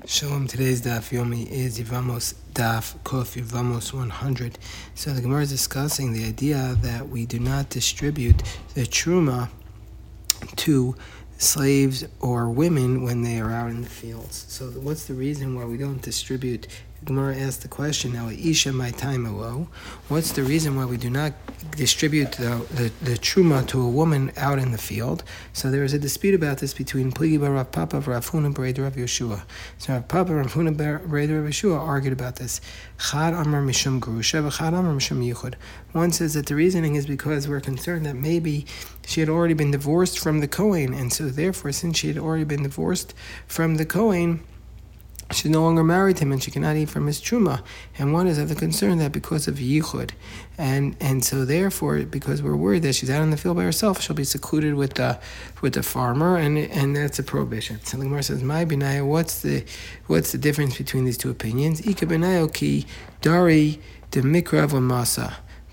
Shalom, today's Daf Yomi is Yevamos Daf Kuf Yevamos 100. So the Gemara is discussing the idea that we do not distribute the Truma to slaves or women when they are out in the fields. So what's the reason why we don't distribute? The Gemara asked the question, now Isha my time alone. What's the reason why we do not distribute the Truma to a woman out in the field? So there is a dispute about this between Pligi bar Rav Papa, Rav Huna bar Rav Yeshua. So Rav Papa and Rav Huna bar Rav Yeshua argued about this. Chad Amar Mishum Grusha, Chad Amar Mishum Yichud. One says that the reasoning is because we're concerned that maybe she had already been divorced from the Kohen, and so therefore, since she had already been divorced from the Kohen, she's no longer married to him, and she cannot eat from his truma. And one is of the concern that because of yichud, and so therefore, because we're worried that she's out in the field by herself, she'll be secluded with the farmer, and that's a prohibition. So the Gemara says, "My benaya, what's the difference between these two opinions? Ika benayo ki dari de mikra v'masa."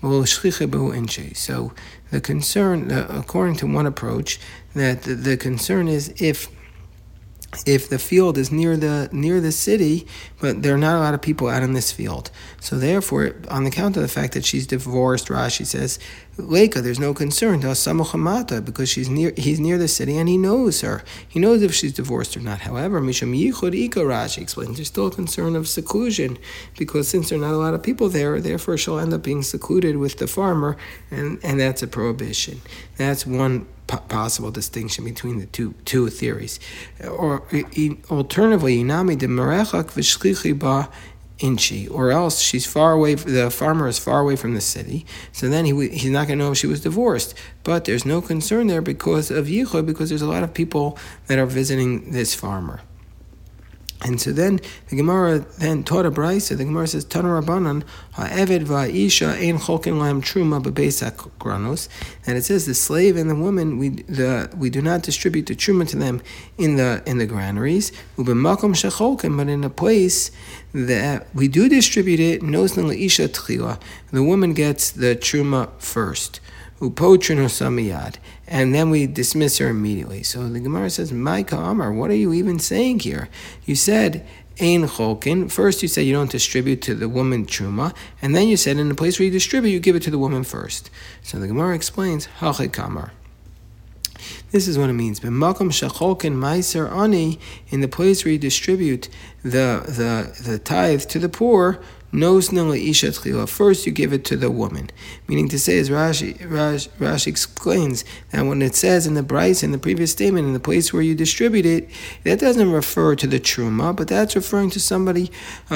So the concern, according to one approach, that the concern is if the field is near the city, but there are not a lot of people out in this field. So therefore, on account of the fact that she's divorced, Rashi says, Leika, there's no concern to Samuchamata, because he's near the city and he knows her. He knows if she's divorced or not. However, Misham Yichud Ika, Rashi explains, there's still a concern of seclusion, because since there are not a lot of people there, therefore she'll end up being secluded with the farmer, and that's a prohibition. That's one possible distinction between the two theories. Or alternatively, Inami de Merechak v'shlichi ba inchi, or else she's far away. The farmer is far away from the city, so then he's not going to know if she was divorced. But there's no concern there because of yichud, because there's a lot of people that are visiting this farmer. And so then the Gemara then taught a brayso. The Gemara says, Tana Rabbanan, ha'eved va'isha ein cholkin lahem truma bebeis granos. And it says the slave and the woman, we do not distribute the truma to them in the granaries. Ubemakom shecholkin, but in a place that we do distribute it, nosnan leisha tchila. The woman gets the truma first. Upotrin samiyad, and then we dismiss her immediately. So the Gemara says, Maika Amar, what are you even saying here? You said Ein Cholkin. First you said you don't distribute to the woman truma, and then you said in the place where you distribute, you give it to the woman first. So the Gemara explains, Hachik Amar. This is what it means. B'makom shecholkin meiser ani, in the place where you distribute the tithe to the poor, first you give it to the woman. Meaning to say, as Rashi explains, that when it says in the Bryce, in the previous statement, in the place where you distribute it, that doesn't refer to the truma, but that's referring to something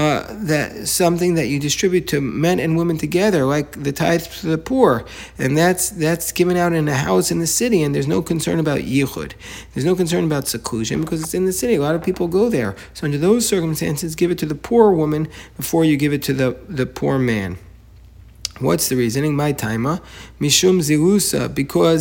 that you distribute to men and women together, like the tithe to the poor. And that's given out in a house in the city, and there's no concern about yichud. There's no concern about seclusion, because it's in the city. A lot of people go there. So under those circumstances, give it to the poor woman before you give it to the poor man. What's the reasoning? My taima, mishum zilusa,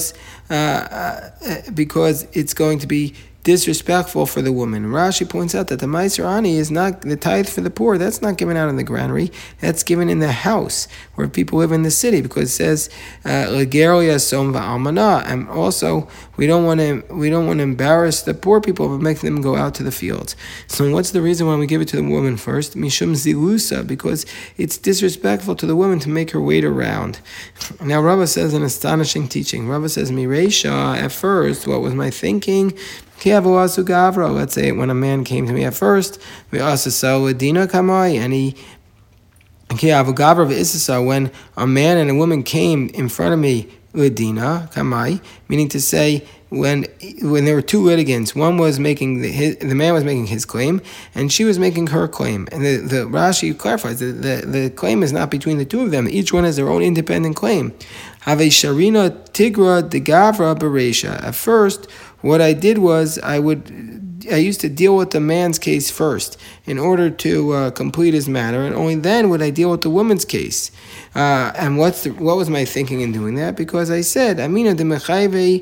because it's going to be disrespectful for the woman. Rashi points out that the Meiser Ani is not the tithe for the poor. That's not given out in the granary. That's given in the house where people live in the city, because it says Legero Yasom va'almana, and also we don't want to embarrass the poor people, but make them go out to the fields. So what's the reason why we give it to the woman first? Mishum zilusa, because it's disrespectful to the woman to make her wait around. Now Rava says an astonishing teaching. Rava says, Mireisha, at first, what was my thinking? Let's say when a man came to me at first, and when a man and a woman came in front of me, meaning to say, when there were two litigants, one was making the man was making his claim, and she was making her claim. And the Rashi clarifies that the claim is not between the two of them. Each one has their own independent claim. Have a sharina tigra de gavra beresha. At first, what I did was I used to deal with the man's case first in order to complete his matter, and only then would I deal with the woman's case. And what was my thinking in doing that? Because I said, Amina de Mechayv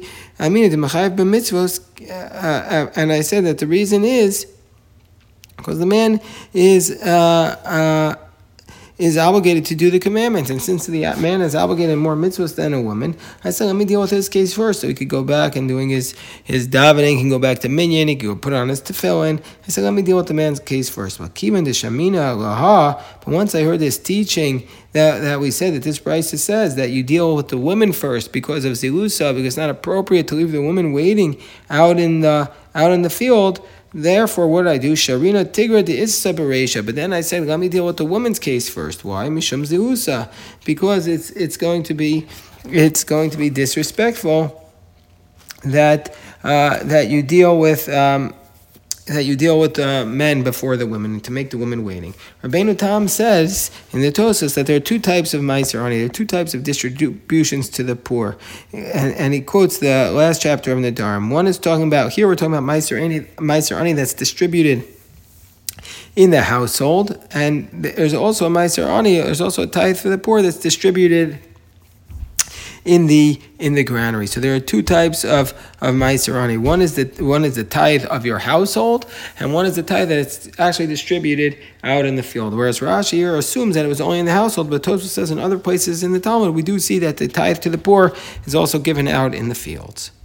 b'mitzvos, and I said that the reason is because the man is obligated to do the commandments, and since the man is obligated more mitzvahs than a woman, I said, let me deal with his case first, so he could go back and doing his davening, he can go back to minyan, he could go put on his tefillin. I said, let me deal with the man's case first. But kivan de shamina laha. But once I heard this teaching that we said that this brisa says that you deal with the women first because of zilusa, because it's not appropriate to leave the woman waiting out in the field. Therefore, what did I do? Sharina tigra de issa bereisha. But then I said, let me deal with the woman's case first. Why? Mishum zilusa. Because it's going to be disrespectful that you deal with men before the women, to make the women waiting. Rabbeinu Tam says in the Tosas that there are two types of Meiser Ani, there are two types of distributions to the poor. And he quotes the last chapter of Nadarim. One is talking about, here we're talking about Meiser Ani that's distributed in the household. And there's also a Meiser Ani, there's also a tithe for the poor that's distributed in the granary. So there are two types of Meiser Ani. One is the tithe of your household, and one is the tithe that it's actually distributed out in the field. Whereas Rashi here assumes that it was only in the household, but Tosfos says in other places in the Talmud we do see that the tithe to the poor is also given out in the fields.